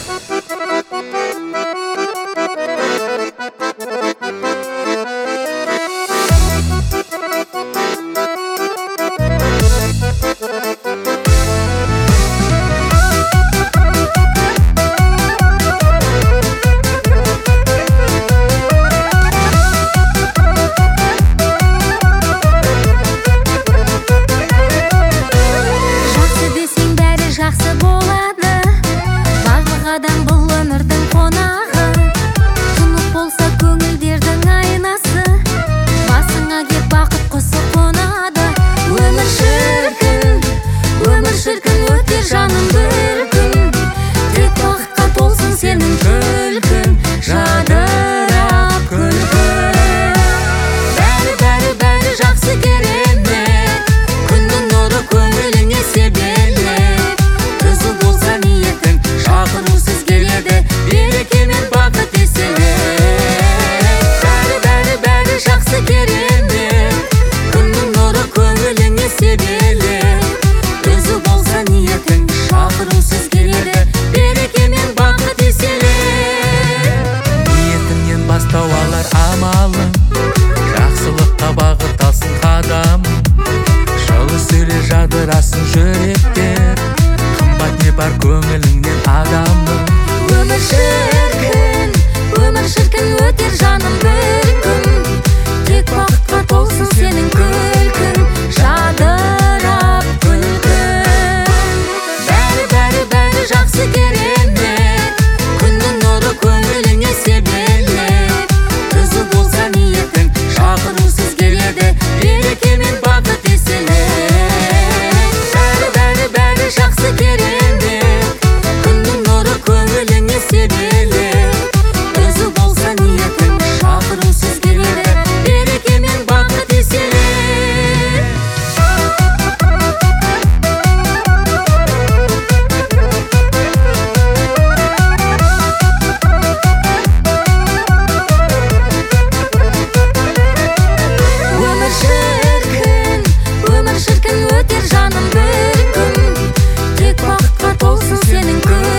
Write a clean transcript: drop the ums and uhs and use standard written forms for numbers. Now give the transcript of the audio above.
Адам бұл өмірдің қонағы, тұнық болса көңілдердің айнасы, басыңа кеп бақыт құсы қонады. Өмір шіркін өтер жаным бір күн, тек бақытқа толсын сенің күлкің, жадырап күлкің. Бәрі жақсы керемет, күннің нұры көңіліңе себелеп, түзу болса ниетің шақырусыз келеді, береке мен бақыт еселеп. Бәрі жақсы керемет, күннің нұры көңіліңе себелеп, түзу болса ниетің шақырусыз келеді, береке мен бақыт еселеп. Ниетіңнен бастау алар амалың, жақсылыққа бағыт алсын қадамың, жылы сөйле жадырасын жүректер, қымбат не бар көңіліңнен адамның. Өмір шіркін өтер жаным бір күн, тек бақытқа толсын сенің күлкің, жадырап күлкің. Бәрі жақсы керемет, күннің нұры көңіліңе себелеп, түзу болса ниетің шақырусыз келеді, береке мен бақыт еселеп. Бәрі жақсы керемет, күннің нұры көңіліңе себелеп, түзу болса ниетің шақырусыз келеді, береке мен бақыт еселеп. Өмір шіркін өтер жаным бір күн, тек бақытқа толсын сенің күн.